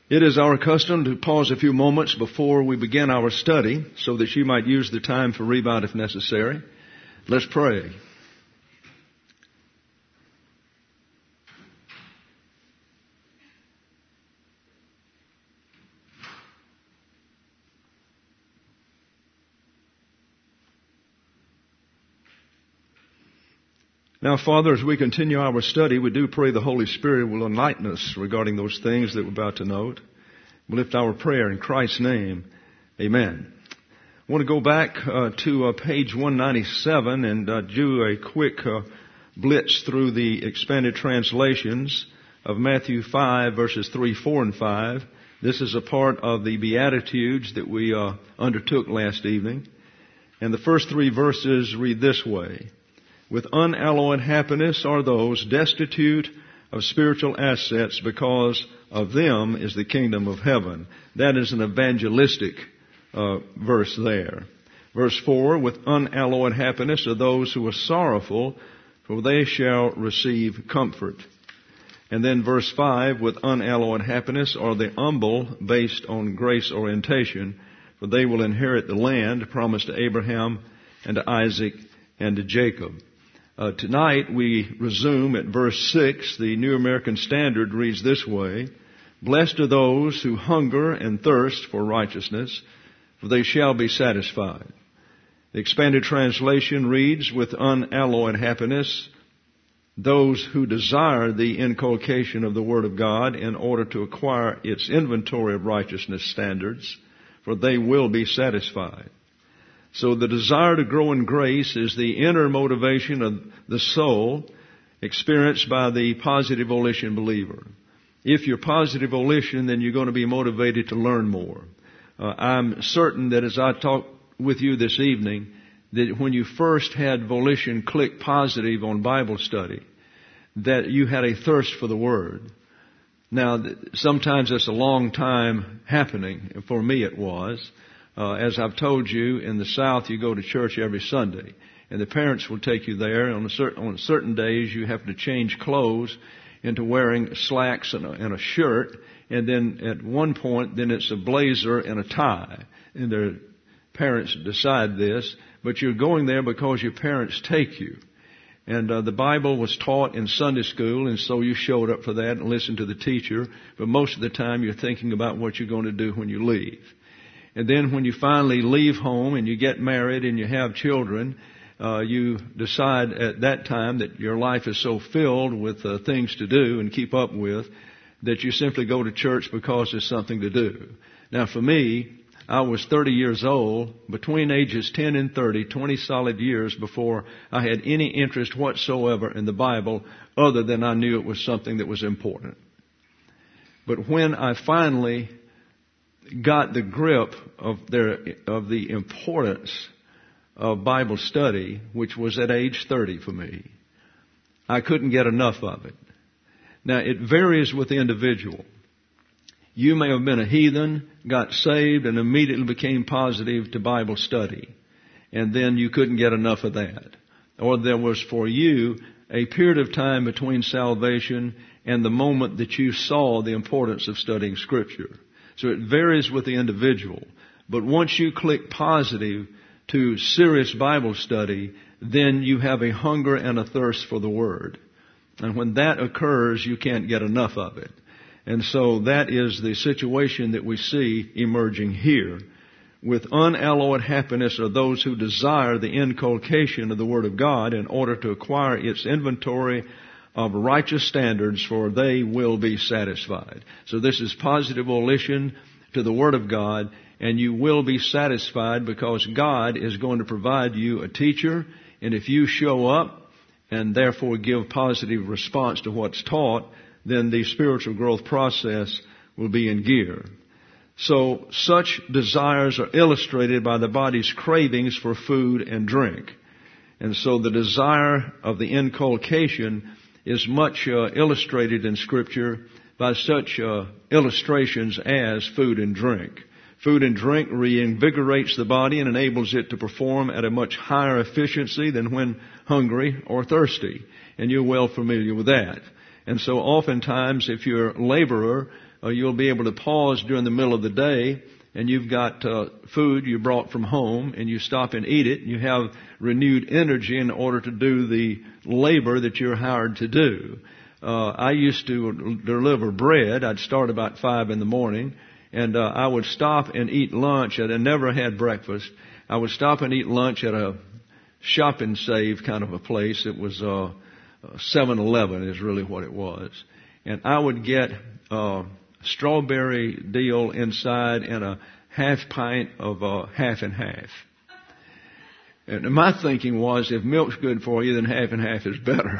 It is our custom to pause a few moments before we begin our study so that you might use the time for rebound if necessary. Let's pray. Now, Father, as we continue our study, we do pray the Holy Spirit will enlighten us regarding those things that we're about to note. We lift our prayer in Christ's name. Amen. I want to go back to page 197 and do a quick blitz through the expanded translations of Matthew 5, verses 3, 4, and 5. This is a part of the Beatitudes that we undertook last evening. And the first three verses read this way. With unalloyed happiness are those destitute of spiritual assets, because of them is the kingdom of heaven. That is an evangelistic verse there. Verse 4, with unalloyed happiness are those who are sorrowful, for they shall receive comfort. And then verse 5, with unalloyed happiness are the humble, based on grace orientation, for they will inherit the land promised to Abraham and to Isaac and to Jacob. Tonight we resume at verse 6. The New American Standard reads this way, blessed are those who hunger and thirst for righteousness, for they shall be satisfied. The expanded translation reads, with unalloyed happiness, those who desire the inculcation of the Word of God in order to acquire its inventory of righteousness standards, for they will be satisfied. So the desire to grow in grace is the inner motivation of the soul experienced by the positive volition believer. If you're positive volition, then you're going to be motivated to learn more. I'm certain that as I talk with you this evening, that when you first had volition click positive on Bible study, that you had a thirst for the Word. Now, sometimes that's a long time happening. For me it was. As I've told you, in the South, you go to church every Sunday, and the parents will take you there. On certain days, you have to change clothes into wearing slacks and a shirt, and then at one point, then it's a blazer and a tie. And their parents decide this, but you're going there because your parents take you. And the Bible was taught in Sunday school, and so you showed up for that and listened to the teacher. But most of the time, you're thinking about what you're going to do when you leave. And then when you finally leave home and you get married and you have children, you decide at that time that your life is so filled with things to do and keep up with that you simply go to church because there's something to do. Now for me, I was 30 years old, between ages 10 and 30, 20 solid years before I had any interest whatsoever in the Bible other than I knew it was something that was important. But when I finally got the grip of the importance of Bible study, which was at age 30 for me, I couldn't get enough of it. Now, it varies with the individual. You may have been a heathen, got saved, and immediately became positive to Bible study, and then you couldn't get enough of that. Or there was for you a period of time between salvation and the moment that you saw the importance of studying Scripture. So it varies with the individual. But once you click positive to serious Bible study, then you have a hunger and a thirst for the Word. And when that occurs, you can't get enough of it. And so that is the situation that we see emerging here. With unalloyed happiness are those who desire the inculcation of the Word of God in order to acquire its inventory of righteous standards, for they will be satisfied. So this is positive volition to the Word of God, and you will be satisfied because God is going to provide you a teacher, and if you show up and therefore give positive response to what's taught, then the spiritual growth process will be in gear. So such desires are illustrated by the body's cravings for food and drink. And so the desire of the inculcation is much illustrated in Scripture by such illustrations as food and drink. Food and drink reinvigorates the body and enables it to perform at a much higher efficiency than when hungry or thirsty. And you're well familiar with that. And so oftentimes if you're a laborer, you'll be able to pause during the middle of the day, and you've got food you brought from home, and you stop and eat it. You have renewed energy in order to do the labor that you're hired to do. I used to deliver bread. I'd start about 5 in the morning, and I would stop and eat lunch. I never had breakfast. I would stop and eat lunch at a shop and save kind of a place. It was 7-Eleven is really what it was. And I would get strawberry deal inside and a half pint of half and half. And my thinking was, if milk's good for you, then half and half is better.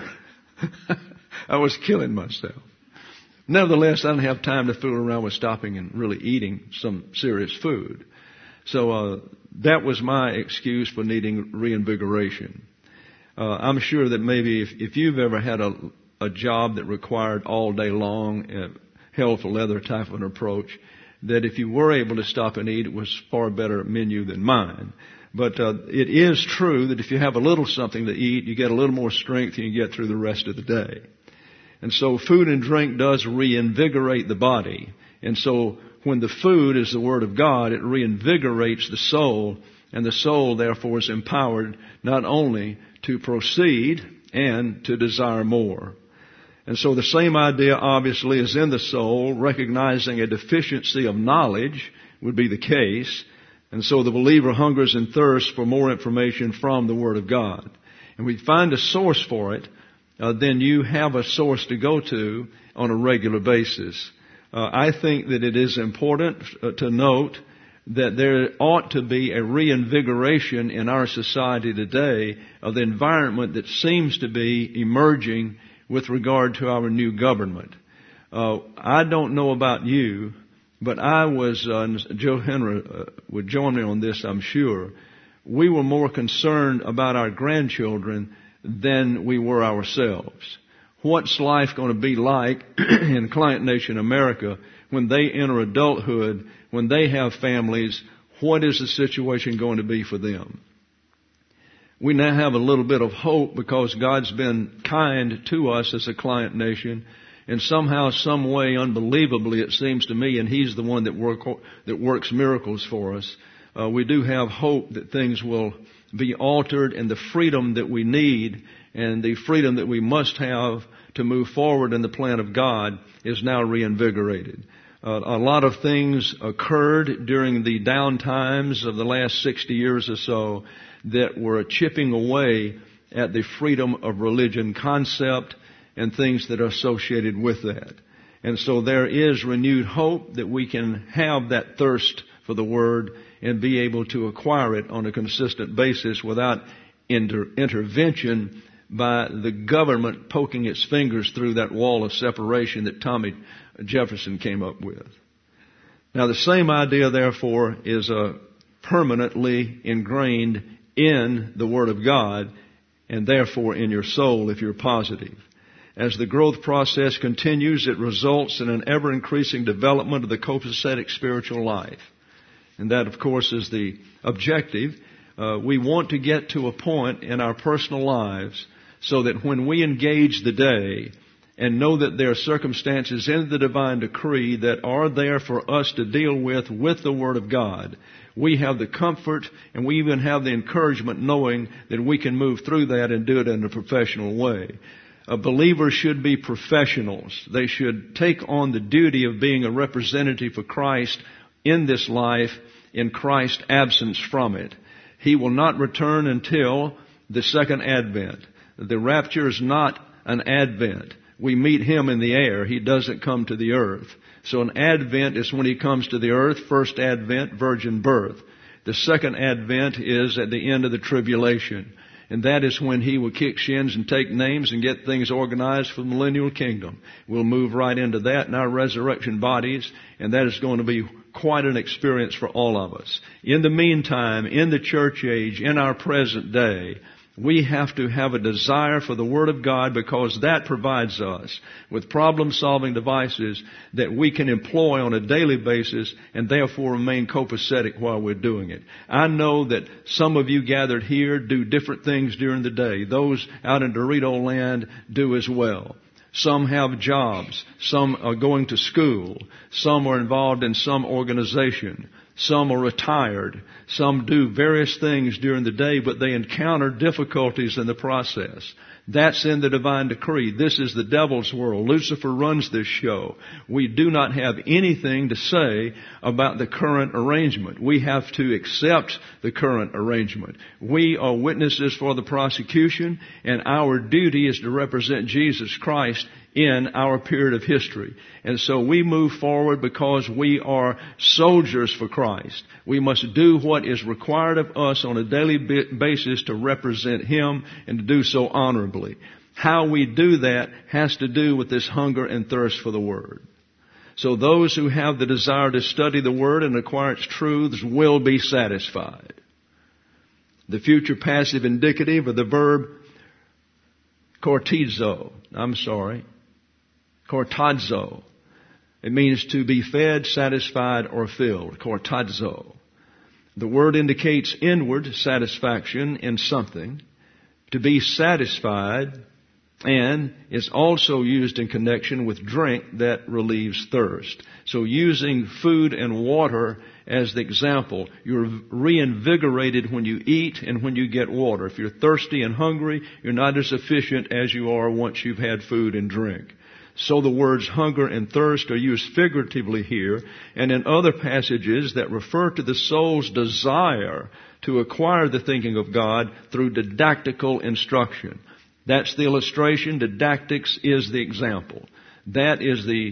I was killing myself. Nevertheless, I didn't have time to fool around with stopping and really eating some serious food. So that was my excuse for needing reinvigoration. I'm sure that maybe if you've ever had a job that required all day long, hell for leather type of an approach, that if you were able to stop and eat, it was far better menu than mine. But it is true that if you have a little something to eat, you get a little more strength and you get through the rest of the day. And so food and drink does reinvigorate the body. And so when the food is the Word of God, it reinvigorates the soul, and the soul therefore is empowered not only to proceed and to desire more. And so the same idea obviously is in the soul. Recognizing a deficiency of knowledge would be the case. And so the believer hungers and thirsts for more information from the Word of God. And we find a source for it, then you have a source to go to on a regular basis. I think that it is important to note that there ought to be a reinvigoration in our society today of the environment that seems to be emerging with regard to our new government. I don't know about you, but I was, Joe Henry would join me on this, I'm sure. We were more concerned about our grandchildren than we were ourselves. What's life going to be like in Client Nation America when they enter adulthood, when they have families? What is the situation going to be for them? We now have a little bit of hope because God's been kind to us as a Client Nation, and somehow, some way, unbelievably, it seems to me, and He's the one that works miracles for us. We do have hope that things will be altered, and the freedom that we need and the freedom that we must have to move forward in the plan of God is now reinvigorated. A lot of things occurred during the down times of the last 60 years or so that were chipping away at the freedom of religion concept and things that are associated with that. And so there is renewed hope that we can have that thirst for the Word and be able to acquire it on a consistent basis without intervention by the government poking its fingers through that wall of separation that Thomas Jefferson came up with. Now the same idea, therefore, is permanently ingrained in the Word of God and therefore in your soul if you're positive. As the growth process continues, it results in an ever-increasing development of the copacetic spiritual life. And that, of course, is the objective. We want to get to a point in our personal lives so that when we engage the day and know that there are circumstances in the divine decree that are there for us to deal with the Word of God, we have the comfort and we even have the encouragement knowing that we can move through that and do it in a professional way. Believers should be professionals. They should take on the duty of being a representative for Christ in this life, in Christ's absence from it. He will not return until the second advent. The rapture is not an advent. We meet Him in the air. He doesn't come to the earth. So an advent is when He comes to the earth. First advent, virgin birth. The second advent is at the end of the tribulation. And that is when He will kick shins and take names and get things organized for the millennial kingdom. We'll move right into that in our resurrection bodies, and that is going to be quite an experience for all of us. In the meantime, in the church age, in our present day, we have to have a desire for the Word of God because that provides us with problem-solving devices that we can employ on a daily basis and therefore remain copacetic while we're doing it. I know that some of you gathered here do different things during the day. Those out in Dorito land do as well. Some have jobs. Some are going to school. Some are involved in some organization. Some are retired. Some do various things during the day, but they encounter difficulties in the process. That's in the divine decree. This is the devil's world. Lucifer runs this show. We do not have anything to say about the current arrangement. We have to accept the current arrangement. We are witnesses for the prosecution, and our duty is to represent Jesus Christ in our period of history. And so we move forward because we are soldiers for Christ. We must do what is required of us on a daily basis to represent Him and to do so honorably. How we do that has to do with this hunger and thirst for the Word. So those who have the desire to study the Word and acquire its truths will be satisfied. The future passive indicative of the verb kortazo. It means to be fed, satisfied, or filled. Kortazo. The word indicates inward satisfaction in something, to be satisfied, and is also used in connection with drink that relieves thirst. So using food and water as the example, you're reinvigorated when you eat and when you get water. If you're thirsty and hungry, you're not as efficient as you are once you've had food and drink. So the words hunger and thirst are used figuratively here and in other passages that refer to the soul's desire to acquire the thinking of God through didactical instruction. That's the illustration. Didactics is the example. That is the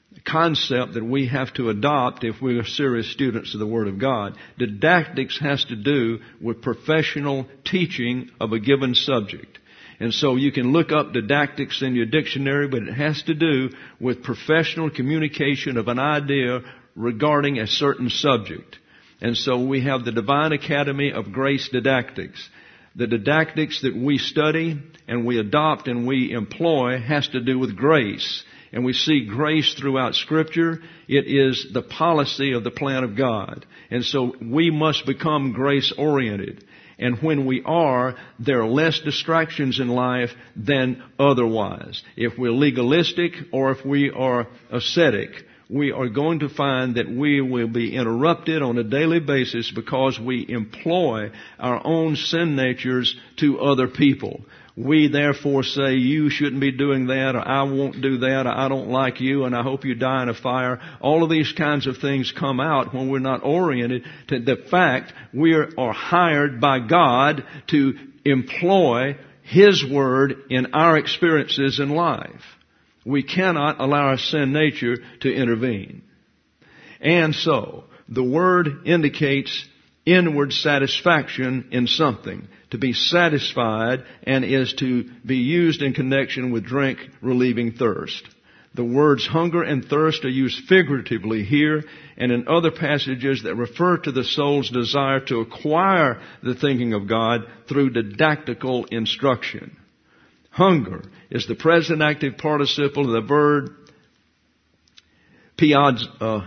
concept that we have to adopt if we are serious students of the Word of God. Didactics has to do with professional teaching of a given subject. And so you can look up didactics in your dictionary, but it has to do with professional communication of an idea regarding a certain subject. And so we have the Divine Academy of Grace Didactics. The didactics that we study and we adopt and we employ has to do with grace. And we see grace throughout Scripture. It is the policy of the plan of God. And so we must become grace-oriented. And when we are, there are less distractions in life than otherwise. If we're legalistic or if we are ascetic, we are going to find that we will be interrupted on a daily basis because we employ our own sin natures to other people. We therefore say, you shouldn't be doing that, or I won't do that, or I don't like you, and I hope you die in a fire. All of these kinds of things come out when we're not oriented to the fact we are hired by God to employ His Word in our experiences in life. We cannot allow our sin nature to intervene. And so, the Word indicates inward satisfaction in something, to be satisfied, and is to be used in connection with drink relieving thirst. The words hunger and thirst are used figuratively here and in other passages that refer to the soul's desire to acquire the thinking of God through didactical instruction. Hunger is the present active participle of the verb panao.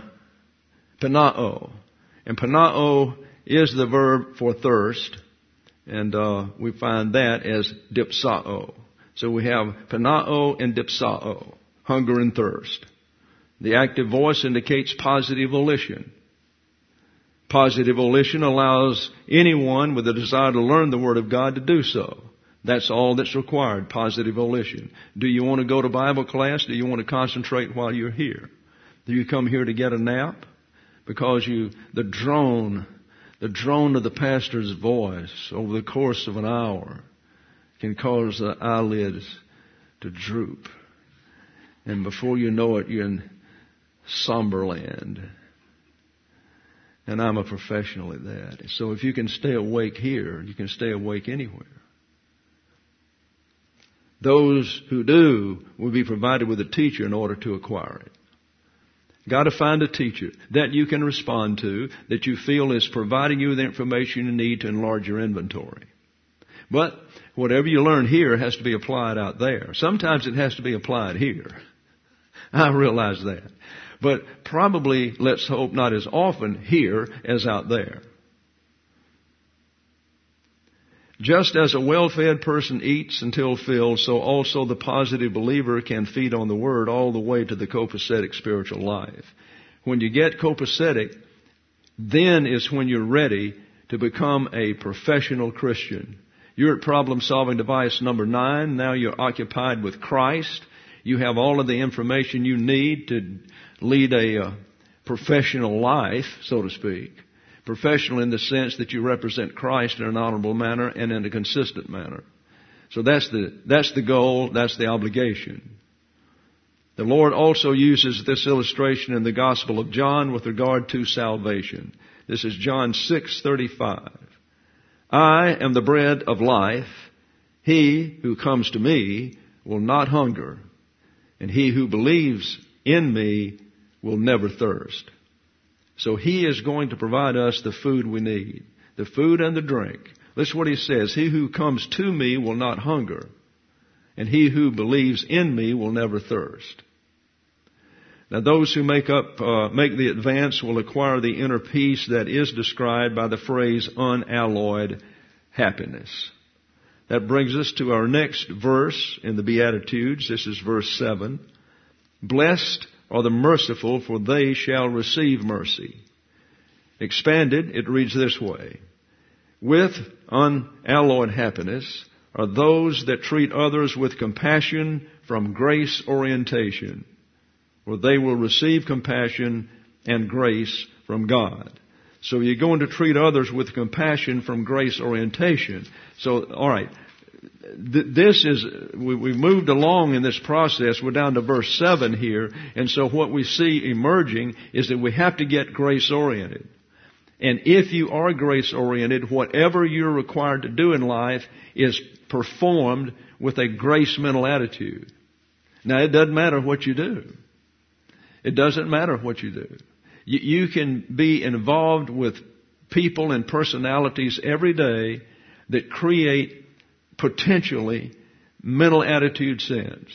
And panao is the verb for thirst. And we find that as dipsao. So we have panao and dipsao, hunger and thirst. The active voice indicates positive volition. Positive volition allows anyone with a desire to learn the Word of God to do so. That's all that's required, positive volition. Do you want to go to Bible class? Do you want to concentrate while you're here? Do you come here to get a nap? Because the drone of the pastor's voice over the course of an hour can cause the eyelids to droop. And before you know it, you're in somber land. And I'm a professional at that. So if you can stay awake here, you can stay awake anywhere. Those who do will be provided with a teacher in order to acquire it. Got to find a teacher that you can respond to, that you feel is providing you the information you need to enlarge your inventory. But whatever you learn here has to be applied out there. Sometimes it has to be applied here. I realize that. But probably, let's hope, not as often here as out there. Just as a well-fed person eats until filled, so also the positive believer can feed on the Word all the way to the copacetic spiritual life. When you get copacetic, then is when you're ready to become a professional Christian. You're at problem-solving device number 9. Now you're occupied with Christ. You have all of the information you need to lead a professional life, so to speak. Professional in the sense that you represent Christ in an honorable manner and in a consistent manner. So that's the goal, that's the obligation. The Lord also uses this illustration in the Gospel of John with regard to salvation. This is John 6:35. I am the bread of life. He who comes to me will not hunger, and he who believes in me will never thirst. So He is going to provide us the food we need, the food and the drink. Listen what He says. He who comes to me will not hunger, and he who believes in me will never thirst. Now those who make the advance will acquire the inner peace that is described by the phrase unalloyed happiness. That brings us to our next verse in the Beatitudes. This is verse 7. Blessed are the merciful, for they shall receive mercy. Expanded, it reads this way. With unalloyed happiness are those that treat others with compassion from grace orientation, for they will receive compassion and grace from God. So you're going to treat others with compassion from grace orientation. So, all right. We've moved along in this process. We're down to verse 7 here. And so what we see emerging is that we have to get grace-oriented. And if you are grace-oriented, whatever you're required to do in life is performed with a grace mental attitude. Now, it doesn't matter what you do. It doesn't matter what you do. You can be involved with people and personalities every day that create potentially mental attitude sins.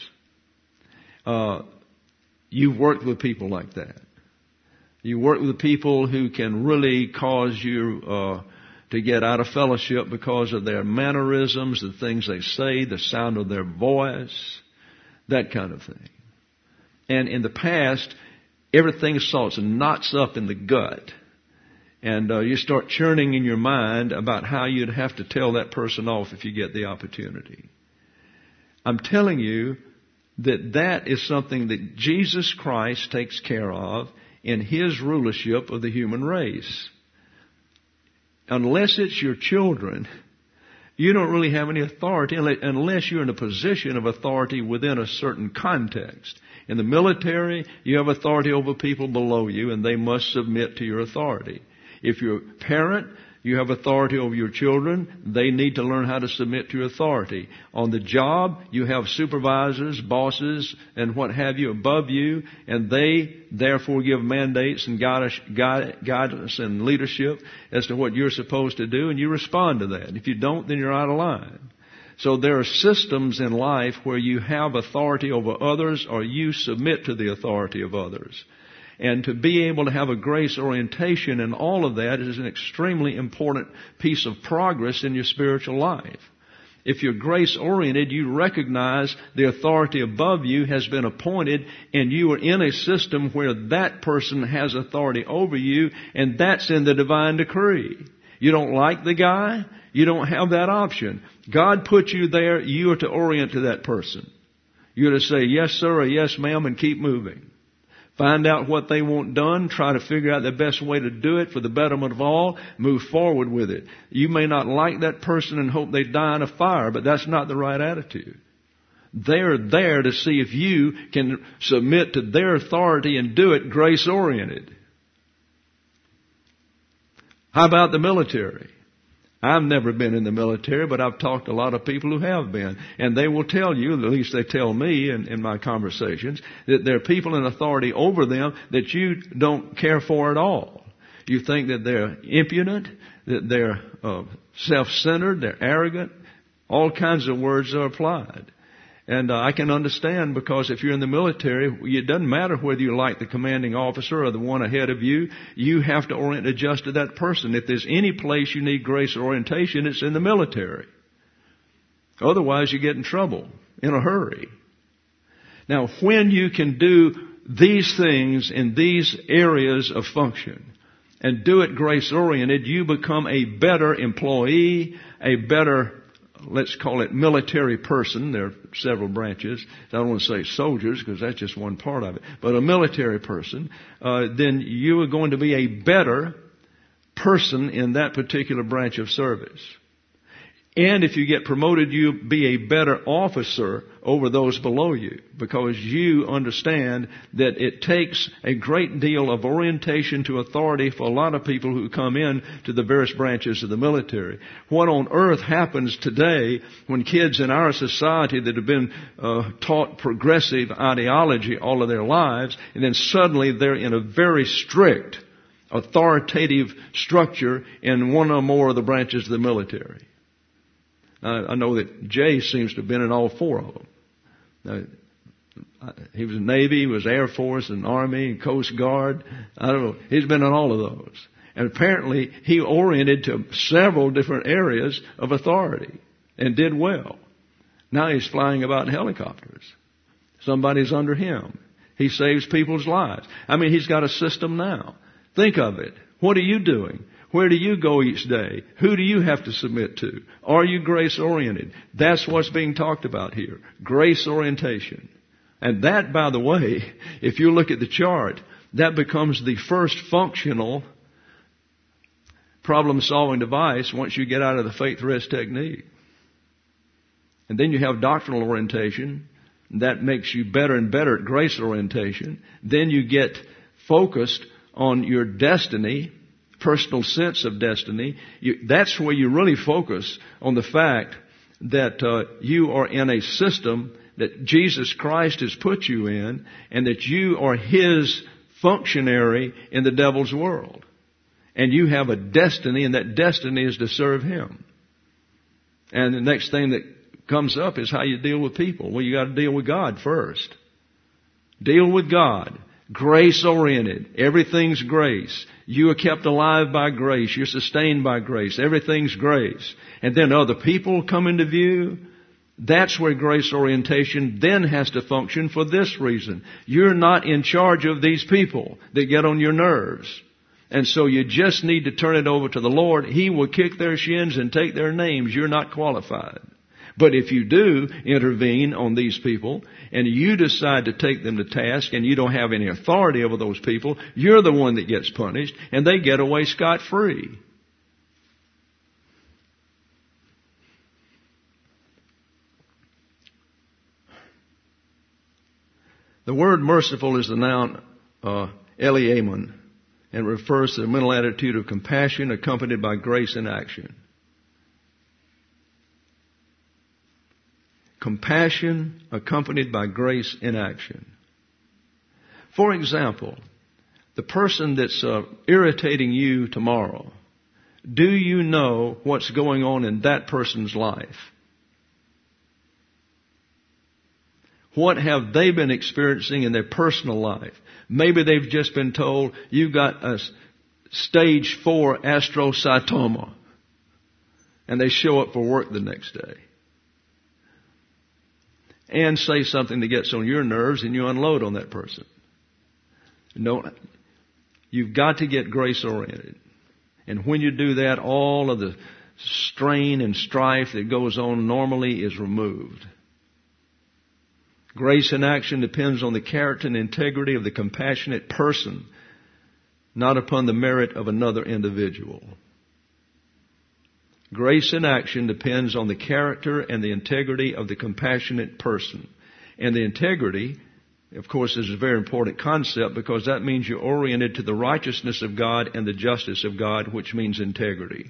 You've worked with people like that. You work with people who can really cause you to get out of fellowship because of their mannerisms, the things they say, the sound of their voice, that kind of thing. And in the past, everything sorts of knots up in the gut. And you start churning in your mind about how you'd have to tell that person off if you get the opportunity. I'm telling you that is something that Jesus Christ takes care of in His rulership of the human race. Unless it's your children, you don't really have any authority unless you're in a position of authority within a certain context. In the military, you have authority over people below you, and they must submit to your authority. If you're a parent, you have authority over your children. They need to learn how to submit to your authority. On the job, you have supervisors, bosses, and what have you above you, and they therefore give mandates and guidance and leadership as to what you're supposed to do, and you respond to that. If you don't, then you're out of line. So there are systems in life where you have authority over others or you submit to the authority of others. And to be able to have a grace orientation in all of that is an extremely important piece of progress in your spiritual life. If you're grace oriented, you recognize the authority above you has been appointed and you are in a system where that person has authority over you, and that's in the divine decree. You don't like the guy? You don't have that option. God put you there. You are to orient to that person. You're to say yes, sir, or yes, ma'am, and keep moving. Find out what they want done. Try to figure out the best way to do it for the betterment of all. Move forward with it. You may not like that person and hope they die in a fire, but that's not the right attitude. They're there to see if you can submit to their authority and do it grace-oriented. How about the military? I've never been in the military, but I've talked to a lot of people who have been. And they will tell you, at least they tell me in my conversations, that there are people in authority over them that you don't care for at all. You think that they're impudent, that they're self-centered, they're arrogant. All kinds of words are applied. And I can understand, because if you're in the military, it doesn't matter whether you like the commanding officer or the one ahead of you. You have to adjust to that person. If there's any place you need grace or orientation, it's in the military. Otherwise, you get in trouble in a hurry. Now, when you can do these things in these areas of function and do it grace-oriented, you become a better employee, a better, let's call it, military person. There are several branches. I don't want to say soldiers, because that's just one part of it. But a military person, then you are going to be a better person in that particular branch of service. And if you get promoted, you be a better officer over those below you, because you understand that it takes a great deal of orientation to authority for a lot of people who come in to the various branches of the military. What on earth happens today when kids in our society that have been taught progressive ideology all of their lives, and then suddenly they're in a very strict, authoritative structure in one or more of the branches of the military? I know that Jay seems to have been in all four of them. He was in Navy, he was Air Force and Army and Coast Guard. I don't know. He's been in all of those. And apparently he oriented to several different areas of authority and did well. Now he's flying about in helicopters. Somebody's under him. He saves people's lives. I mean, he's got a system now. Think of it. What are you doing? Where do you go each day? Who do you have to submit to? Are you grace-oriented? That's what's being talked about here. Grace orientation. And that, by the way, if you look at the chart, that becomes the first functional problem-solving device once you get out of the faith rest technique. And then you have doctrinal orientation. That makes you better and better at grace orientation. Then you get focused on your destiny, personal sense of destiny. That's where you really focus on the fact that you are in a system that Jesus Christ has put you in, and that you are His functionary in the devil's world. And you have a destiny, and that destiny is to serve Him. And the next thing that comes up is how you deal with people. Well, you got to deal with God first. Deal with God. Grace-oriented. Everything's grace. You are kept alive by grace. You're sustained by grace. Everything's grace. And then other people come into view. That's where grace orientation then has to function for this reason. You're not in charge of these people that get on your nerves. And so you just need to turn it over to the Lord. He will kick their shins and take their names. You're not qualified. But if you do intervene on these people and you decide to take them to task and you don't have any authority over those people, you're the one that gets punished and they get away scot-free. The word merciful is the noun eliamun, and refers to the mental attitude of compassion accompanied by grace in action. Compassion accompanied by grace in action. For example, the person that's irritating you tomorrow, do you know what's going on in that person's life? What have they been experiencing in their personal life? Maybe they've just been told, you've got a stage 4 astrocytoma, and they show up for work the next day and say something that gets on your nerves, and you unload on that person. No, you've got to get grace-oriented. And when you do that, all of the strain and strife that goes on normally is removed. Grace in action depends on the character and integrity of the compassionate person, not upon the merit of another individual. Grace in action depends on the character and the integrity of the compassionate person. And the integrity, of course, is a very important concept, because that means you're oriented to the righteousness of God and the justice of God, which means integrity.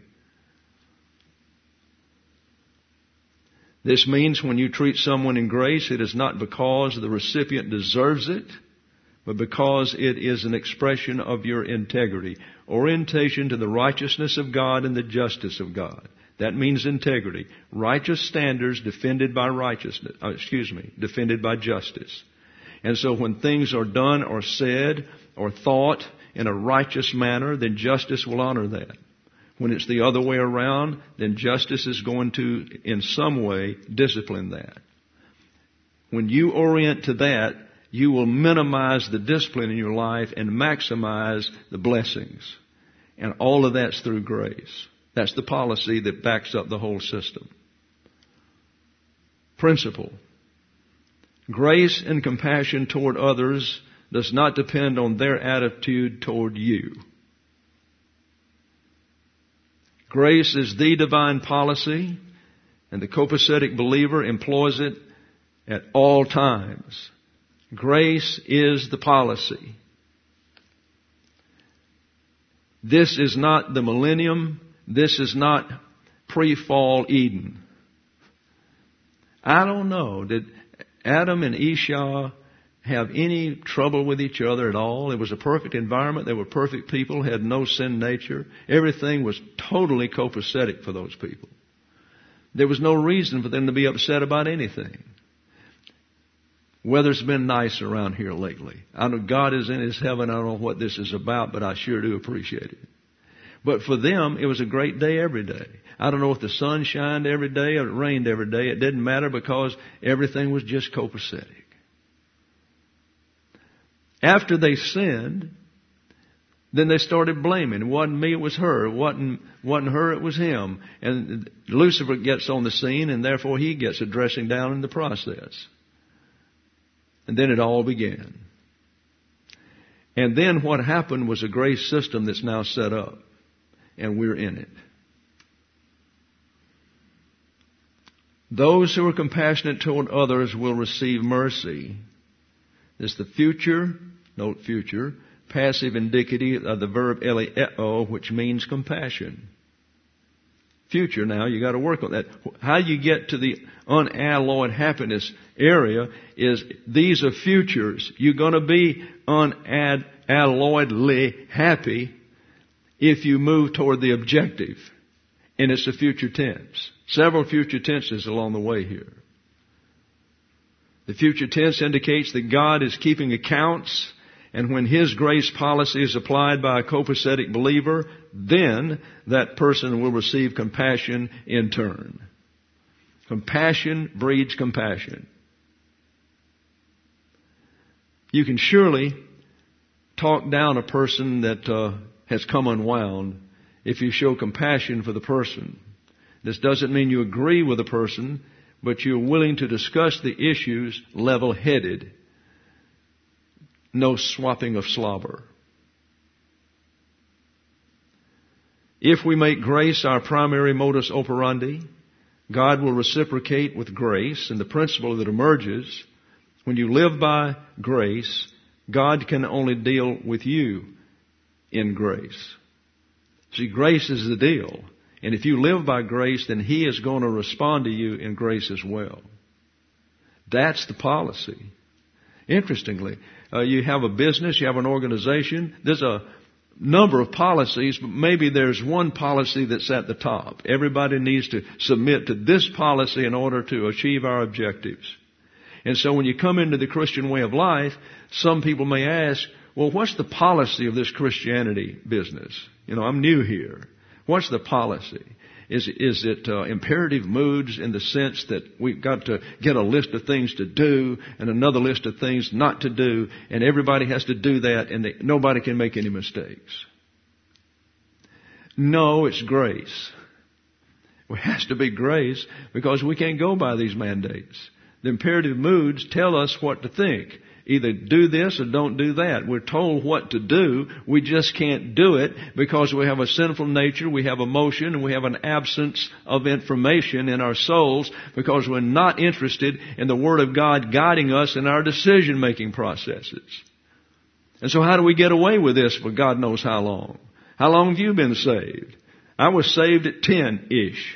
This means when you treat someone in grace, it is not because the recipient deserves it, but because it is an expression of your integrity. Orientation to the righteousness of God and the justice of God. That means integrity. Righteous standards defended by defended by justice. And so when things are done or said or thought in a righteous manner, then justice will honor that. When it's the other way around, then justice is going to, in some way, discipline that. When you orient to that, you will minimize the discipline in your life and maximize the blessings. And all of that's through grace. That's the policy that backs up the whole system. Principle. Grace and compassion toward others does not depend on their attitude toward you. Grace is the divine policy, and the copacetic believer employs it at all times. Grace is the policy. This is not the millennium. This is not pre-fall Eden. I don't know. Did Adam and Esau have any trouble with each other at all? It was a perfect environment. They were perfect people, had no sin nature. Everything was totally copacetic for those people. There was no reason for them to be upset about anything. Weather's been nice around here lately. I know God is in His heaven. I don't know what this is about, but I sure do appreciate it. But for them, it was a great day every day. I don't know if the sun shined every day or it rained every day. It didn't matter because everything was just copacetic. After they sinned, then they started blaming. It wasn't me, it was her. It wasn't her, it was him. And Lucifer gets on the scene, and therefore he gets a dressing down in the process. And then it all began. And then what happened was a grace system that's now set up. And we're in it. Those who are compassionate toward others will receive mercy. It's the future, note future, passive indicative of the verb eleo, which means compassion. Future now, you got to work on that. How you get to the unalloyed happiness area is these are futures. You're going to be unalloyedly happy if you move toward the objective. And it's a future tense. Several future tenses along the way here. The future tense indicates that God is keeping accounts, and when His grace policy is applied by a copacetic believer, then that person will receive compassion in turn. Compassion breeds compassion. You can surely talk down a person that has come unwound if you show compassion for the person. This doesn't mean you agree with the person, but you're willing to discuss the issues level-headed. No swapping of slobber. If we make grace our primary modus operandi, God will reciprocate with grace, and the principle that emerges, when you live by grace, God can only deal with you in grace. See, grace is the deal. And if you live by grace, then He is going to respond to you in grace as well. That's the policy. Interestingly, you have a business, you have an organization, there's a number of policies, but maybe there's one policy that's at the top. Everybody needs to submit to this policy in order to achieve our objectives. And so when you come into the Christian way of life, some people may ask, well, what's the policy of this Christianity business? You know, I'm new here. What's the policy? Is it imperative moods in the sense that we've got to get a list of things to do and another list of things not to do, and everybody has to do that, and nobody can make any mistakes? No, it's grace. It has to be grace because we can't go by these mandates. The imperative moods tell us what to think. Either do this or don't do that. We're told what to do. We just can't do it because we have a sinful nature, we have emotion, and we have an absence of information in our souls because we're not interested in the Word of God guiding us in our decision-making processes. And so how do we get away with this for God knows how long? How long have you been saved? I was saved at 10-ish.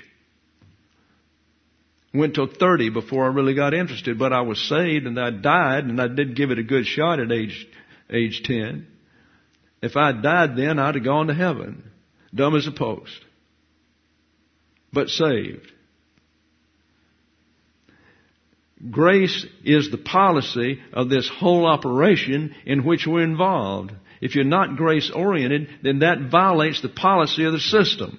Went till 30 before I really got interested, but I was saved and I died, and I did give it a good shot at age 10. If I died then, I'd have gone to heaven, dumb as a post. but saved. Grace is the policy of this whole operation in which we're involved. If you're not grace-oriented, then that violates the policy of the system.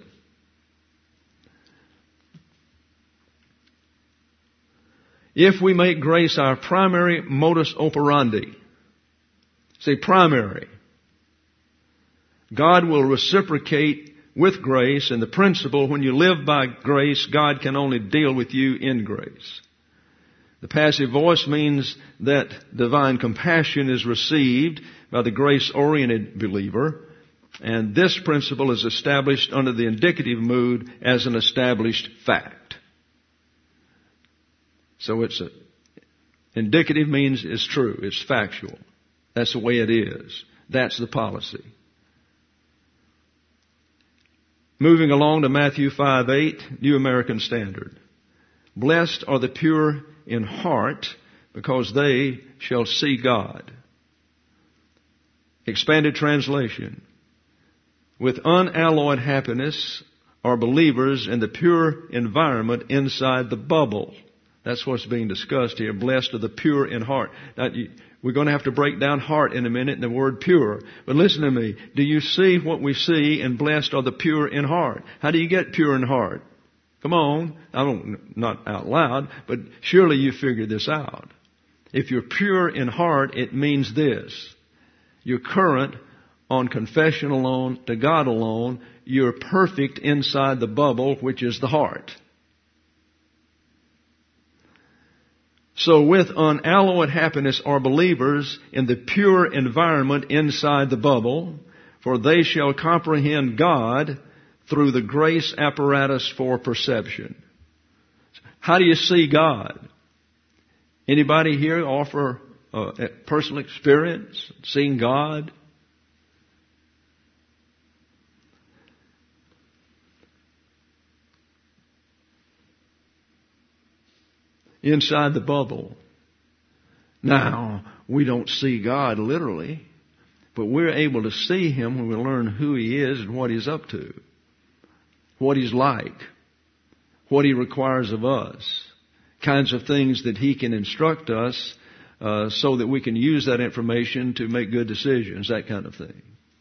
If we make grace our primary modus operandi, say primary, God will reciprocate with grace, and the principle, when you live by grace, God can only deal with you in grace. The passive voice means that divine compassion is received by the grace-oriented believer, and this principle is established under the indicative mood as an established fact. So indicative means it's true, it's factual. That's the way it is. That's the policy. Moving along to Matthew 5:8, New American Standard. Blessed are the pure in heart, because they shall see God. Expanded translation. With unalloyed happiness are believers in the pure environment inside the bubble. That's what's being discussed here. Blessed are the pure in heart. Now, we're going to have to break down heart in a minute and the word pure. But listen to me. Do you see what we see in blessed are the pure in heart? How do you get pure in heart? Come on. Not out loud, but surely you figured this out. If you're pure in heart, it means this. You're current on confession alone, to God alone. You're perfect inside the bubble, which is the heart. So with unalloyed happiness are believers in the pure environment inside the bubble, for they shall comprehend God through the grace apparatus for perception. How do you see God? Anybody here offer a personal experience seeing God? Inside the bubble. Now, we don't see God literally, but we're able to see Him when we learn who He is and what He's up to, what He's like, what He requires of us, kinds of things that He can instruct us so that we can use that information to make good decisions, that kind of thing.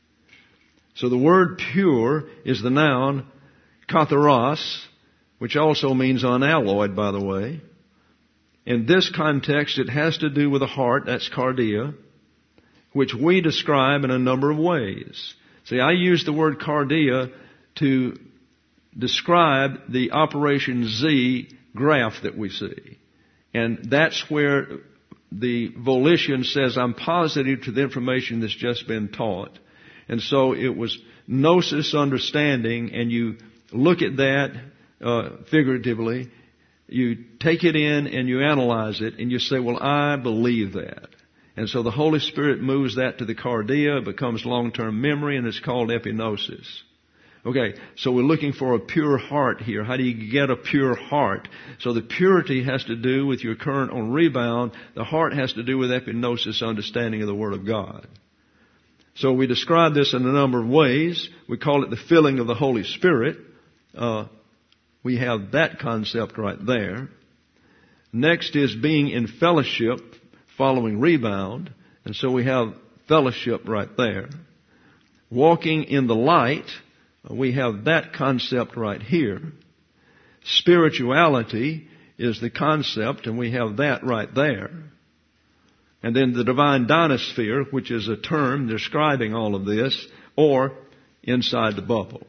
So the word pure is the noun katharos, which also means unalloyed, by the way. In this context, it has to do with the heart, that's cardia, which we describe in a number of ways. See, I use the word cardia to describe the Operation Z graph that we see. And that's where the volition says, I'm positive to the information that's just been taught. And so it was gnosis understanding, and you look at that figuratively. You take it in and you analyze it and you say, well, I believe that. And so the Holy Spirit moves that to the cardia, it becomes long-term memory, and it's called epignosis. Okay, so we're looking for a pure heart here. How do you get a pure heart? So the purity has to do with your current on rebound. The heart has to do with epignosis, understanding of the Word of God. So we describe this in a number of ways. We call it the filling of the Holy Spirit. We have that concept right there. Next is being in fellowship following rebound. And so we have fellowship right there. Walking in the light. We have that concept right here. Spirituality is the concept, and we have that right there. And then the divine dynasphere, which is a term describing all of this, or inside the bubble.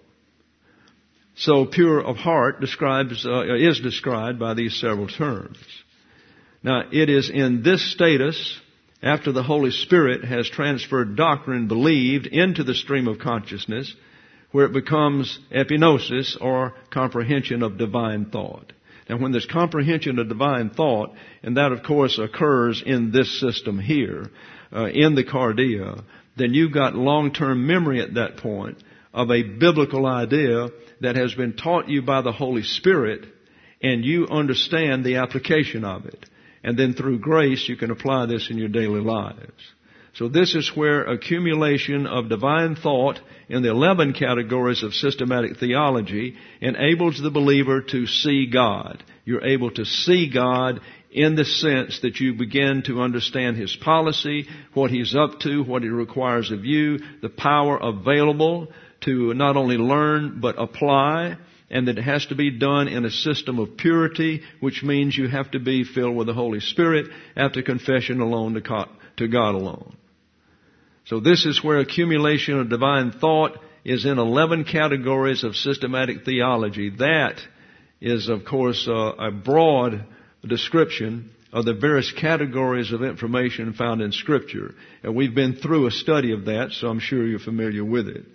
So pure of heart is described by these several terms. Now, it is in this status, after the Holy Spirit has transferred doctrine believed into the stream of consciousness, where it becomes epignosis, or comprehension of divine thought. Now, when there's comprehension of divine thought, and that, of course, occurs in this system here, in the cardia, then you've got long-term memory at that point of a biblical idea that has been taught you by the Holy Spirit, and you understand the application of it. And then through grace, you can apply this in your daily lives. So this is where accumulation of divine thought in the 11 categories of systematic theology enables the believer to see God. You're able to see God in the sense that you begin to understand His policy, what He's up to, what He requires of you, the power available to not only learn but apply, and that it has to be done in a system of purity, which means you have to be filled with the Holy Spirit after confession alone to God alone. So this is where accumulation of divine thought is in 11 categories of systematic theology. That is, of course, a broad description of the various categories of information found in Scripture. And we've been through a study of that, so I'm sure you're familiar with it.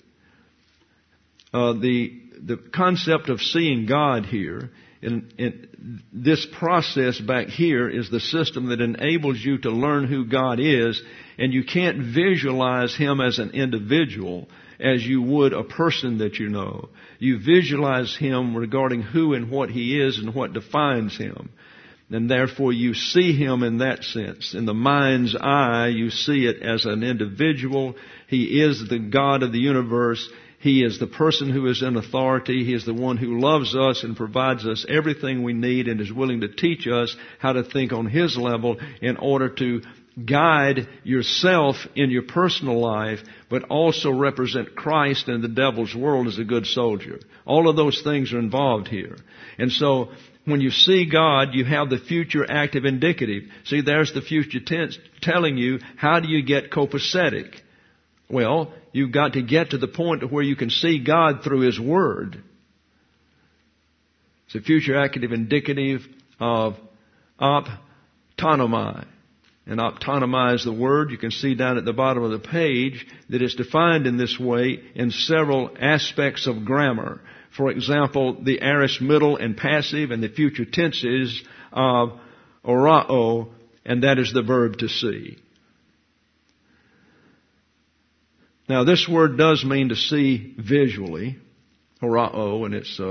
The concept of seeing God here, in this process back here is the system that enables you to learn who God is, and you can't visualize Him as an individual as you would a person that you know. You visualize Him regarding who and what He is and what defines Him. And therefore you see Him in that sense. In the mind's eye, you see it as an individual. He is the God of the universe. He is the person who is in authority. He is the one who loves us and provides us everything we need and is willing to teach us how to think on His level in order to guide yourself in your personal life, but also represent Christ in the devil's world as a good soldier. All of those things are involved here. And so when you see God, you have the future active indicative. See, there's the future tense telling you, how do you get copacetic? Well, you've got to get to the point where you can see God through His Word. It's a future active indicative of optonomai. And optonomai is the word. You can see down at the bottom of the page that it's defined in this way in several aspects of grammar. For example, the aorist middle and passive and the future tenses of orao, and that is the verb to see. Now, this word does mean to see visually, orao, and it's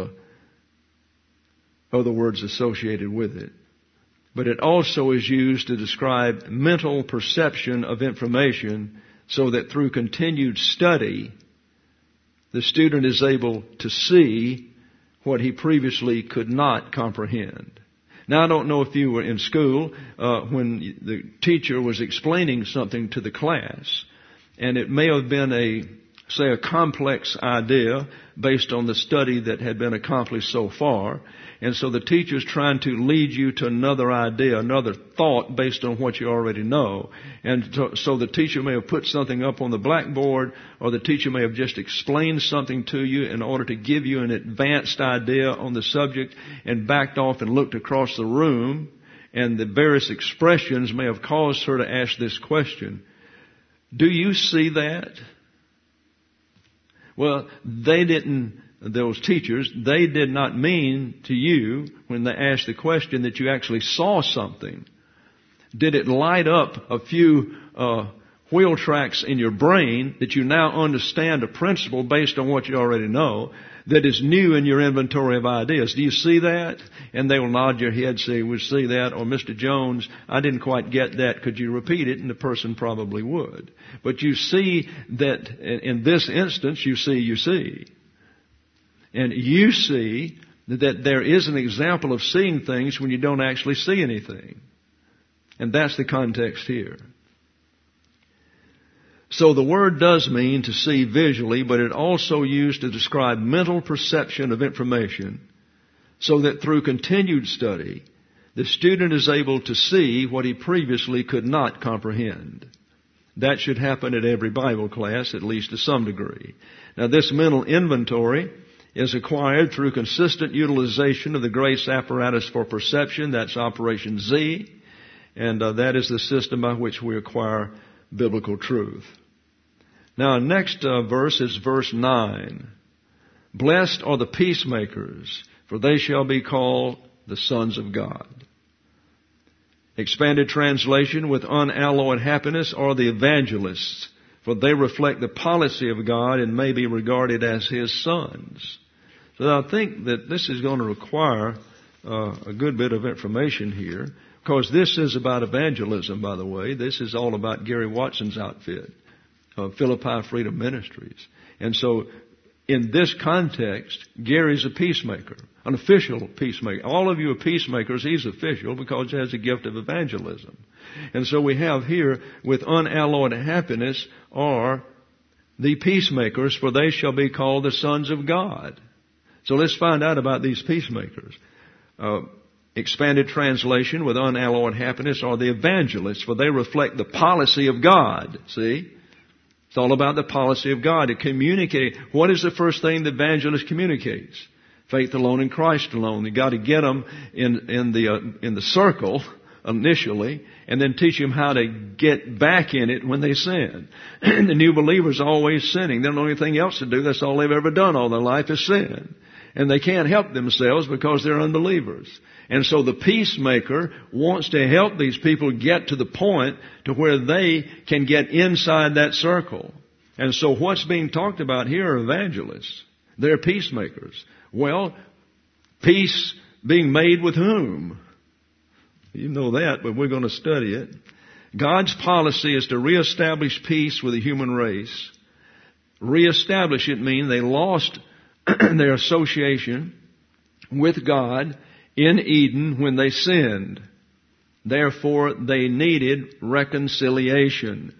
other words associated with it. But it also is used to describe mental perception of information so that through continued study, the student is able to see what he previously could not comprehend. Now, I don't know if you were in school when the teacher was explaining something to the class, and it may have been a complex idea based on the study that had been accomplished so far. And so the teacher's trying to lead you to another idea, another thought based on what you already know. And so the teacher may have put something up on the blackboard, or the teacher may have just explained something to you in order to give you an advanced idea on the subject, and backed off and looked across the room, and the various expressions may have caused her to ask this question: do you see that? Well, those teachers, they did not mean to you, when they asked the question, that you actually saw something. Did it light up a few wheel tracks in your brain that you now understand a principle based on what you already know that is new in your inventory of ideas? Do you see that? And they will nod your head, say, we see that. Or, Mr. Jones, I didn't quite get that. Could you repeat it? And the person probably would. But you see that in this instance, you see. And you see that there is an example of seeing things when you don't actually see anything. And that's the context here. So the word does mean to see visually, but it also used to describe mental perception of information, so that through continued study, the student is able to see what he previously could not comprehend. That should happen at every Bible class, at least to some degree. Now, this mental inventory is acquired through consistent utilization of the grace apparatus for perception. That's Operation Z. And that is the system by which we acquire biblical truth. Now, next verse is verse 9. Blessed are the peacemakers, for they shall be called the sons of God. Expanded translation with unalloyed happiness are the evangelists, for they reflect the policy of God and may be regarded as His sons. So I think that this is going to require a good bit of information here. Because this is about evangelism, by the way. This is all about Gary Watson's outfit of Philippi Freedom Ministries. And so, in this context, Gary's a peacemaker, an official peacemaker. All of you are peacemakers. He's official because he has a gift of evangelism. And so we have here, with unalloyed happiness, are the peacemakers, for they shall be called the sons of God. So let's find out about these peacemakers. Expanded translation, with unalloyed happiness, are the evangelists, for they reflect the policy of God. See? It's all about the policy of God. To communicate. What is the first thing the evangelist communicates? Faith alone in Christ alone. You got to get them in the circle initially, and then teach them how to get back in it when they sin. The new believer's always sinning. They don't know anything else to do. That's all they've ever done all their life is sin. And they can't help themselves because they're unbelievers. And so the peacemaker wants to help these people get to the point to where they can get inside that circle. And so what's being talked about here are evangelists. They're peacemakers. Well, peace being made with whom? You know that, but we're going to study it. God's policy is to reestablish peace with the human race. Reestablish it means they lost their association with God in Eden when they sinned. Therefore, they needed reconciliation.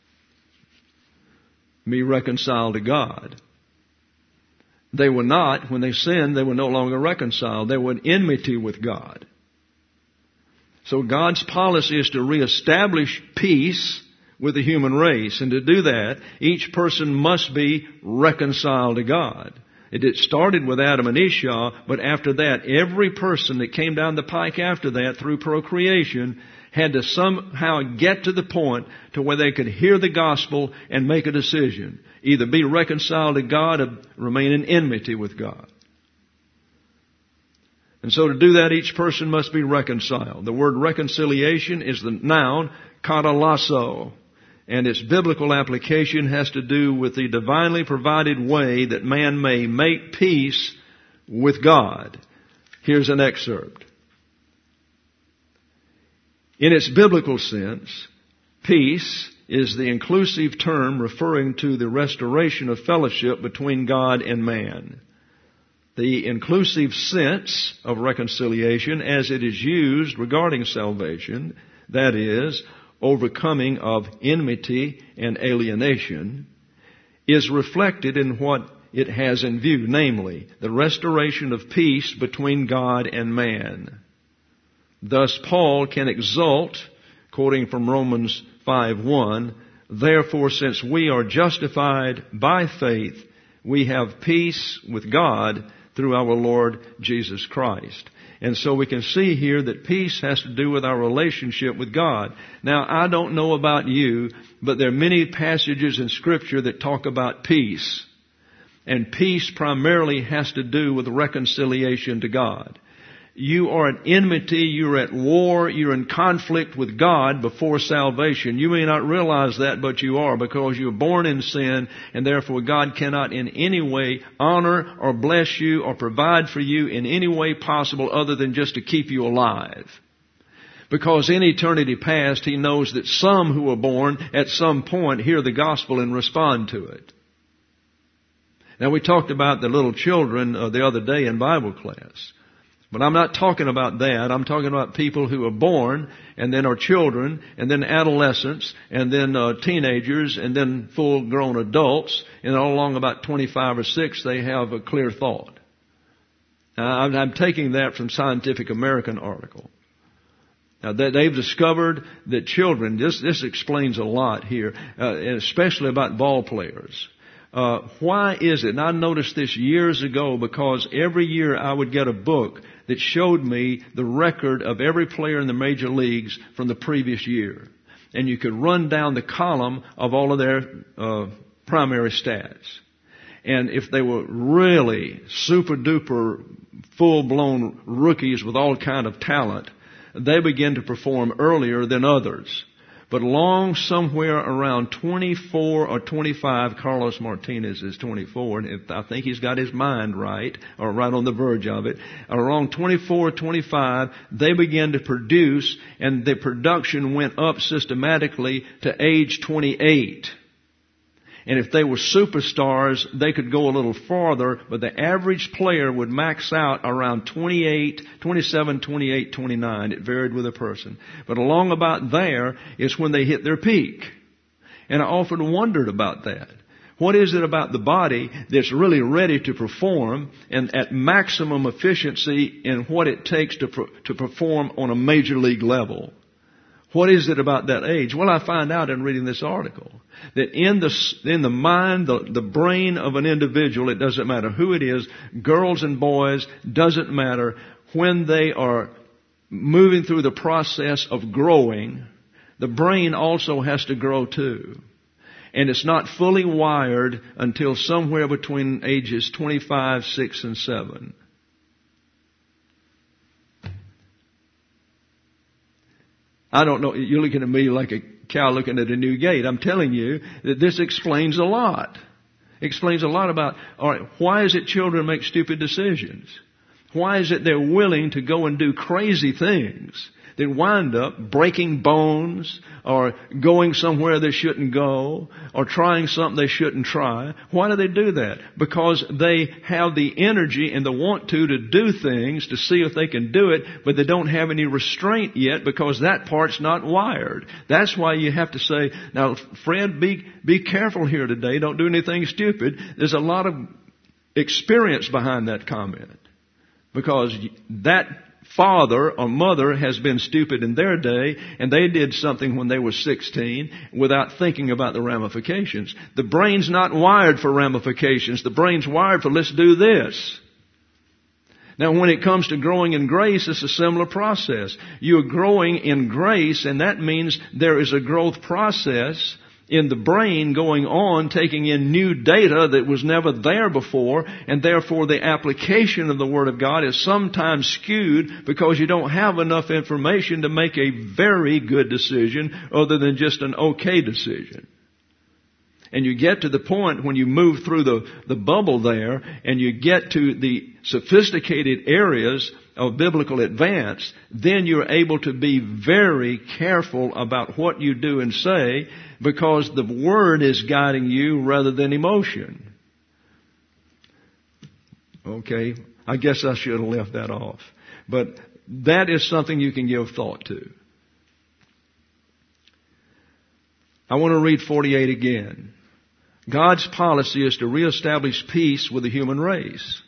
Be reconciled to God. They were not, when they sinned, they were no longer reconciled. They were in enmity with God. So God's policy is to reestablish peace with the human race. And to do that, each person must be reconciled to God. It started with Adam and Esau, but after that, every person that came down the pike after that through procreation had to somehow get to the point to where they could hear the gospel and make a decision. Either be reconciled to God or remain in enmity with God. And so to do that, each person must be reconciled. The word reconciliation is the noun katalasso. And its biblical application has to do with the divinely provided way that man may make peace with God. Here's an excerpt. In its biblical sense, peace is the inclusive term referring to the restoration of fellowship between God and man. The inclusive sense of reconciliation as it is used regarding salvation, that is, overcoming of enmity and alienation, is reflected in what it has in view, namely, the restoration of peace between God and man. Thus, Paul can exult, quoting from Romans 5:1, "Therefore, since we are justified by faith, we have peace with God through our Lord Jesus Christ." And so we can see here that peace has to do with our relationship with God. Now, I don't know about you, but there are many passages in Scripture that talk about peace. And peace primarily has to do with reconciliation to God. You are at enmity, you're at war, you're in conflict with God before salvation. You may not realize that, but you are, because you're born in sin, and therefore God cannot in any way honor or bless you or provide for you in any way possible other than just to keep you alive. Because in eternity past, He knows that some who are born at some point hear the gospel and respond to it. Now, we talked about the little children the other day in Bible class. But I'm not talking about that. I'm talking about people who are born and then are children and then adolescents and then teenagers and then full-grown adults. And all along about 25 or 6, they have a clear thought. Now, I'm taking that from Scientific American article. Now, they've discovered that children, this explains a lot here, especially about ball players. Why is it? And I noticed this years ago because every year I would get a book that showed me the record of every player in the major leagues from the previous year. And you could run down the column of all of their primary stats. And if they were really super duper full-blown rookies with all kind of talent, they begin to perform earlier than others. But along somewhere around 24 or 25, Carlos Martinez is 24, and I think he's got his mind right, or right on the verge of it. Around 24 or 25, they began to produce, and the production went up systematically to age 28. And if they were superstars, they could go a little farther, but the average player would max out around 28, 27, 28, 29. It varied with a person. But along about there is when they hit their peak. And I often wondered about that. What is it about the body that's really ready to perform and at maximum efficiency in what it takes to perform on a major league level? What is it about that age? Well, I find out in reading this article that in the mind, the brain of an individual, it doesn't matter who it is, girls and boys, doesn't matter, when they are moving through the process of growing, the brain also has to grow too. And it's not fully wired until somewhere between ages 25, 6, and 7. I don't know, you're looking at me like a cow looking at a new gate. I'm telling you that this explains a lot. Explains a lot about, all right, why is it children make stupid decisions? Why is it they're willing to go and do crazy things that wind up breaking bones or going somewhere they shouldn't go or trying something they shouldn't try? Why do they do that? Because they have the energy and the want to do things to see if they can do it, but they don't have any restraint yet because that part's not wired. That's why you have to say, now, Fred, be careful here today. Don't do anything stupid. There's a lot of experience behind that comment. Because that father or mother has been stupid in their day, and they did something when they were 16 without thinking about the ramifications. The brain's not wired for ramifications. The brain's wired for, let's do this. Now, when it comes to growing in grace, it's a similar process. You're growing in grace, and that means there is a growth process in the brain going on, taking in new data that was never there before, and therefore the application of the Word of God is sometimes skewed because you don't have enough information to make a very good decision other than just an okay decision. And you get to the point when you move through the bubble there and you get to the sophisticated areas of biblical advance, then you're able to be very careful about what you do and say because the Word is guiding you rather than emotion. Okay, I guess I should have left that off. But that is something you can give thought to. I want to read 48 again. God's policy is to reestablish peace with the human race.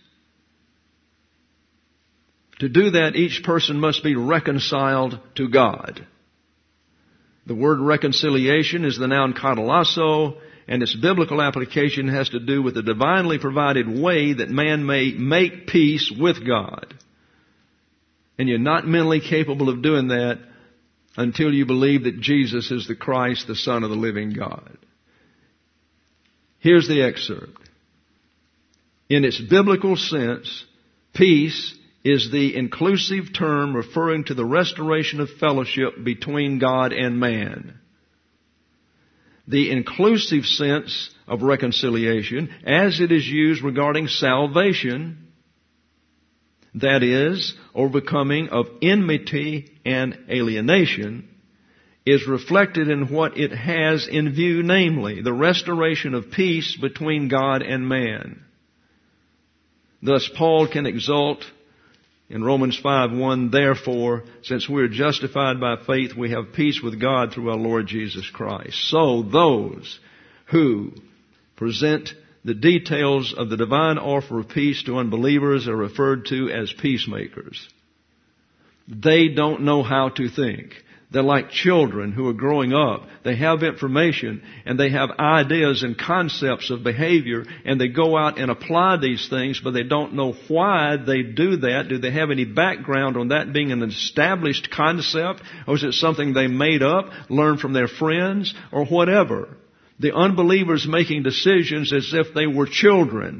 To do that, each person must be reconciled to God. The word reconciliation is the noun katalasso, and its biblical application has to do with the divinely provided way that man may make peace with God. And you're not mentally capable of doing that until you believe that Jesus is the Christ, the Son of the living God. Here's the excerpt. In its biblical sense, peace is the inclusive term referring to the restoration of fellowship between God and man. The inclusive sense of reconciliation, as it is used regarding salvation, that is, overcoming of enmity and alienation, is reflected in what it has in view, namely, the restoration of peace between God and man. Thus, Paul can exult in Romans 5:1, therefore, since we are justified by faith, we have peace with God through our Lord Jesus Christ. So those who present the details of the divine offer of peace to unbelievers are referred to as peacemakers. They don't know how to think. They're like children who are growing up. They have information and they have ideas and concepts of behavior, and they go out and apply these things, but they don't know why they do that. Do they have any background on that being an established concept, or is it something they made up, learned from their friends, or whatever? The unbelievers making decisions as if they were children.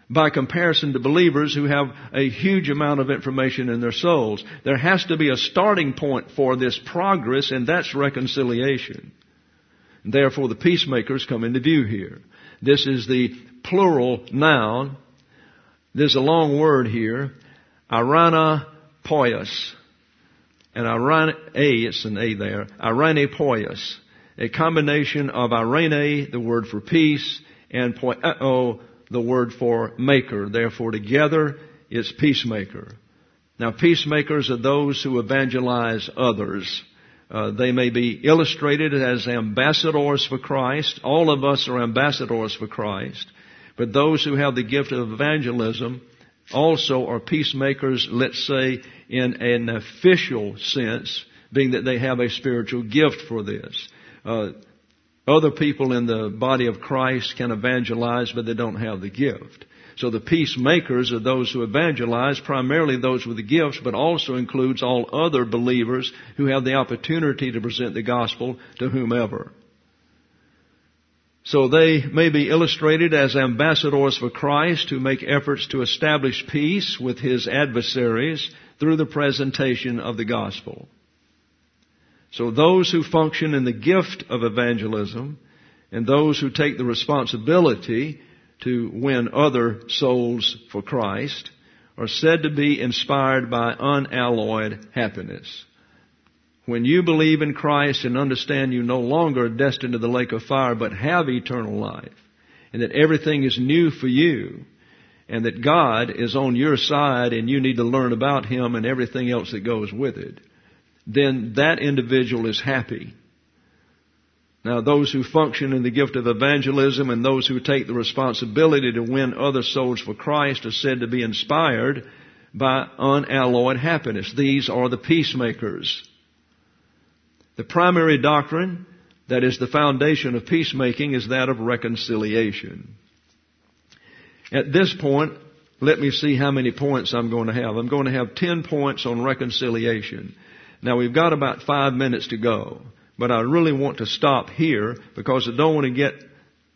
by comparison to believers who have a huge amount of information in their souls. There has to be a starting point for this progress, and that's reconciliation. And therefore, the peacemakers come into view here. This is the plural noun. There's a long word here, iranapoios. And it's an A there, iranapoios. A combination of irene, the word for peace, and poieo, the word for maker. Therefore, together, it's peacemaker. Now, peacemakers are those who evangelize others. They may be illustrated as ambassadors for Christ. All of us are ambassadors for Christ. But those who have the gift of evangelism also are peacemakers, let's say, in an official sense, being that they have a spiritual gift for this. Other people in the body of Christ can evangelize, but they don't have the gift. So the peacemakers are those who evangelize, primarily those with the gifts, but also includes all other believers who have the opportunity to present the gospel to whomever. So they may be illustrated as ambassadors for Christ who make efforts to establish peace with his adversaries through the presentation of the gospel. So those who function in the gift of evangelism and those who take the responsibility to win other souls for Christ are said to be inspired by unalloyed happiness. When you believe in Christ and understand you no longer are destined to the lake of fire but have eternal life, and that everything is new for you, and that God is on your side and you need to learn about Him and everything else that goes with it, then that individual is happy. Now, those who function in the gift of evangelism and those who take the responsibility to win other souls for Christ are said to be inspired by unalloyed happiness. These are the peacemakers. The primary doctrine, that is the foundation of peacemaking, is that of reconciliation. At this point, let me see how many points I'm going to have. I'm going to have 10 points on reconciliation. Now, we've got about 5 minutes to go, but I really want to stop here because I don't want to get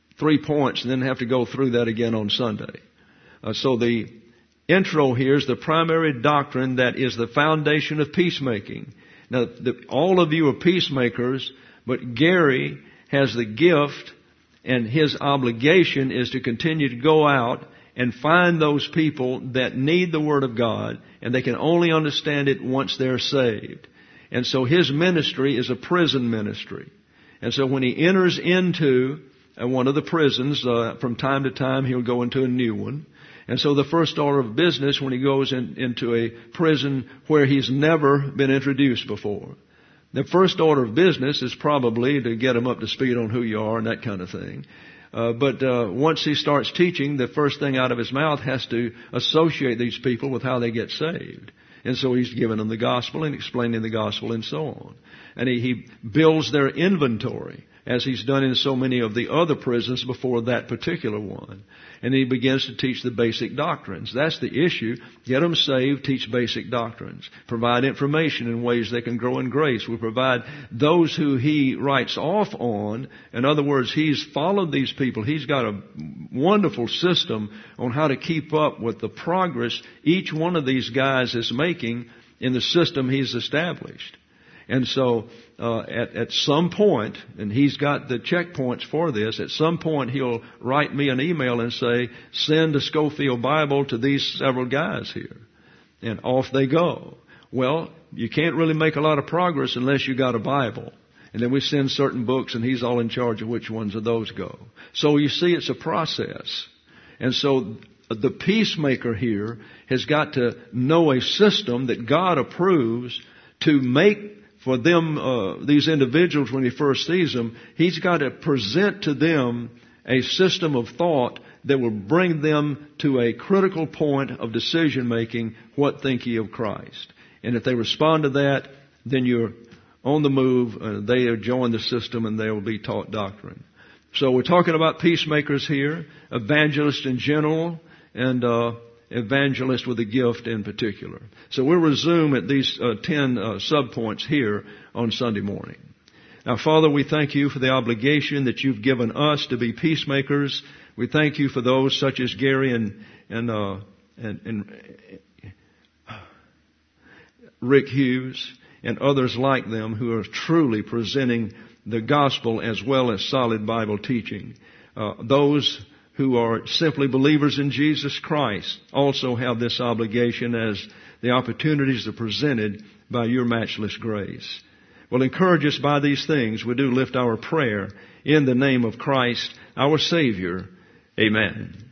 3 points and then have to go through that again on Sunday. So the intro here is the primary doctrine that is the foundation of peacemaking. Now, all of you are peacemakers, but Gary has the gift, and his obligation is to continue to go out and find those people that need the Word of God, and they can only understand it once they're saved. And so his ministry is a prison ministry. And so when he enters into one of the prisons, from time to time he'll go into a new one. And so the first order of business when he goes into a prison where he's never been introduced before, the first order of business is probably to get him up to speed on who you are and that kind of thing. But once he starts teaching, the first thing out of his mouth has to associate these people with how they get saved. And so he's giving them the gospel and explaining the gospel and so on. And he builds their inventory, as he's done in so many of the other prisons before that particular one. And he begins to teach the basic doctrines. That's the issue. Get them saved, teach basic doctrines. Provide information in ways they can grow in grace. We provide those who he writes off on. In other words, he's followed these people. He's got a wonderful system on how to keep up with the progress each one of these guys is making in the system he's established. And so, at some point, and he's got the checkpoints for this, at some point he'll write me an email and say, send a Scofield Bible to these several guys here. And off they go. Well, you can't really make a lot of progress unless you got a Bible. And then we send certain books and he's all in charge of which ones of those go. So you see, it's a process. And so the peacemaker here has got to know a system that God approves to make for them, these individuals, when he first sees them, he's got to present to them a system of thought that will bring them to a critical point of decision making. What think ye of Christ? And if they respond to that, then you're on the move. They join the system and they will be taught doctrine. So we're talking about peacemakers here, evangelists in general, and evangelist with a gift in particular. So we'll resume at these 10 subpoints here on Sunday morning. Now, Father, we thank you for the obligation that you've given us to be peacemakers. We thank you for those such as Gary and Rick Hughes and others like them who are truly presenting the gospel as well as solid Bible teaching. Those who are simply believers in Jesus Christ also have this obligation as the opportunities are presented by your matchless grace. Well, encourage us by these things. We do lift our prayer in the name of Christ, our Savior. Amen.